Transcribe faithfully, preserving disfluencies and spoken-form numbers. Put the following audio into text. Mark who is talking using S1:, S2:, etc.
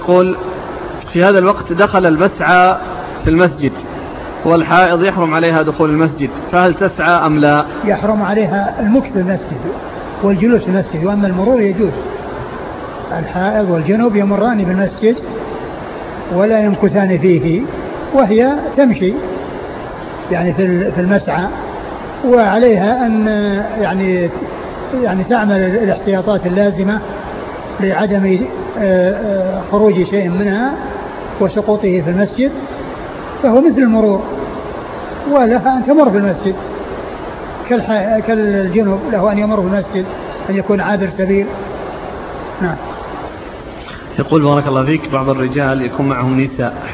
S1: يقول في هذا الوقت دخل المسعى في المسجد والحائض يحرم عليها دخول المسجد، فهل تسعى أم لا؟
S2: يحرم عليها المكث في المسجد والجلوس في المسجد، وأما المرور يجوز. الحائض والجنوب يمران بالمسجد ولا يمكثان فيه، وهي تمشي يعني في المسعى، وعليها أن يعني يعني تعمل الاحتياطات اللازمة لعدم خروج شيء منها وسقوطه في المسجد، فهو مثل المرور، ولها أن تمر في المسجد كالجنوب، له أن يمر في المسجد، أن يكون عابر سبيل. نعم.
S1: يقول بارك الله فيك، بعض الرجال يكون معهم نساء